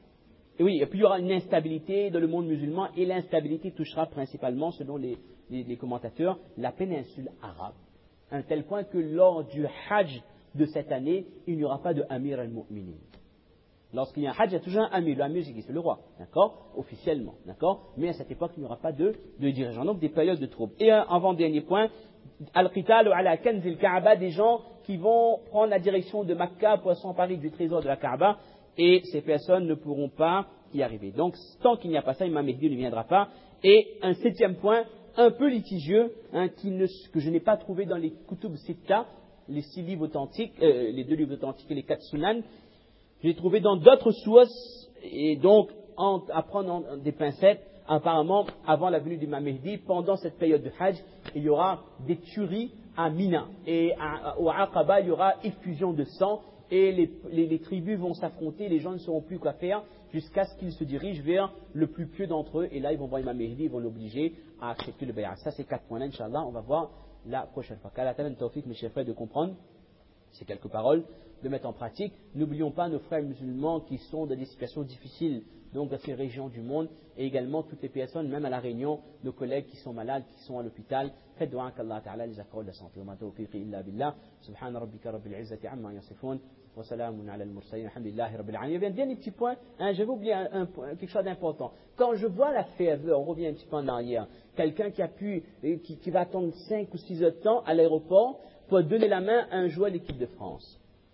et oui, et puis il y aura une instabilité dans le monde musulman, et l'instabilité touchera principalement, selon les, les, les commentateurs, la péninsule arabe. À un tel point que lors du Hajj de cette année, il n'y aura pas de Amir al-Mu'minin. Lorsqu'il y a un Hajj, il y a toujours un Amir. Le Amir, c'est qui? C'est le roi, d'accord? Officiellement, d'accord? Mais à cette époque, il n'y aura pas de, de dirigeant. Donc, des périodes de troubles. Et un avant-dernier point, Al-Qital ou ala Kanzil Kaaba, des gens qui vont prendre la direction de Makkah pour s'emparer du trésor de la Kaaba, et ces personnes ne pourront pas y arriver. Donc, tant qu'il n'y a pas ça, Imam Mahdi ne viendra pas. Et un septième point, un peu litigieux, hein, qui ne, que je n'ai pas trouvé dans les Kutub Sitta, les six livres authentiques, euh, les deux livres authentiques et les quatre Sunan. J'ai trouvé dans d'autres sources, et donc en, à prendre en, des pincettes, apparemment, avant la venue du Imam Mahdi, pendant cette période de Hajj, il y aura des tueries à Mina. Et à, au Aqaba, il y aura effusion de sang, et les, les, les tribus vont s'affronter, les gens ne sauront plus quoi faire, jusqu'à ce qu'ils se dirigent vers le plus pieux d'entre eux, et là ils vont voir Imam Mahdi, ils vont l'obliger à accepter le bay'a. Ça c'est quatre points là, Inch'Allah, on va voir la prochaine fois. Qu'Allah ta'ala nous tawfiq, mes chers frères, de comprendre ces quelques paroles, de mettre en pratique. N'oublions pas nos frères musulmans qui sont dans des situations difficiles, donc dans ces régions du monde, et également toutes les personnes, même à la Réunion, nos collègues qui sont malades, qui sont à l'hôpital. Faites doua qu'Allah ta'ala les accorde la santé. Wa ma tawfiqi illa billah. Subhana rabbika rabbil izzati amma yasifun. Wa salamun ala al-mursalin. Alhamdulillahi rabbil alamin. Il y a un dernier petit point, hein, j'avais oublié un, un, quelque chose d'important. Quand je vois la ferveur, on revient un petit peu en arrière, quelqu'un qui a pu, qui, qui va attendre cinq ou six heures de temps à l'aéroport pour donner la main à un joueur de l'équipe de France.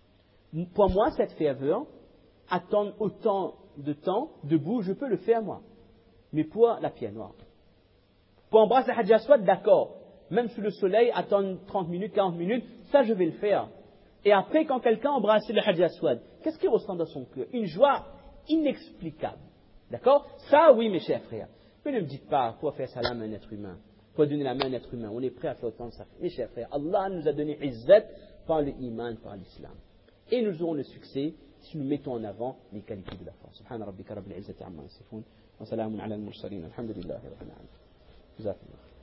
Pour moi, cette ferveur, attendre autant de temps debout, je peux le faire moi. Mais pour la pierre noire, pour embrasser Hajj Aswad, d'accord. Même sous le soleil, attendre trente minutes, quarante minutes, ça je vais le faire. Et après, quand quelqu'un embrasse le Hajj Aswad, qu'est-ce qu'il ressent dans son cœur? Une joie inexplicable. D'accord? Ça, oui, mes chers frères. Mais ne me dites pas, pour faire salam à un être humain, pour donner la main à un être humain, on est prêt à faire autant de ça. Mes chers frères, Allah nous a donné izzat par le iman, par l'islam. Et nous aurons le succès si nous mettons en avant les qualités de la force. Subhana rabbika rabbil izzati amma yasifun. Wa salamun ala al-mursalin. Alhamdulillahi rabbil alamin.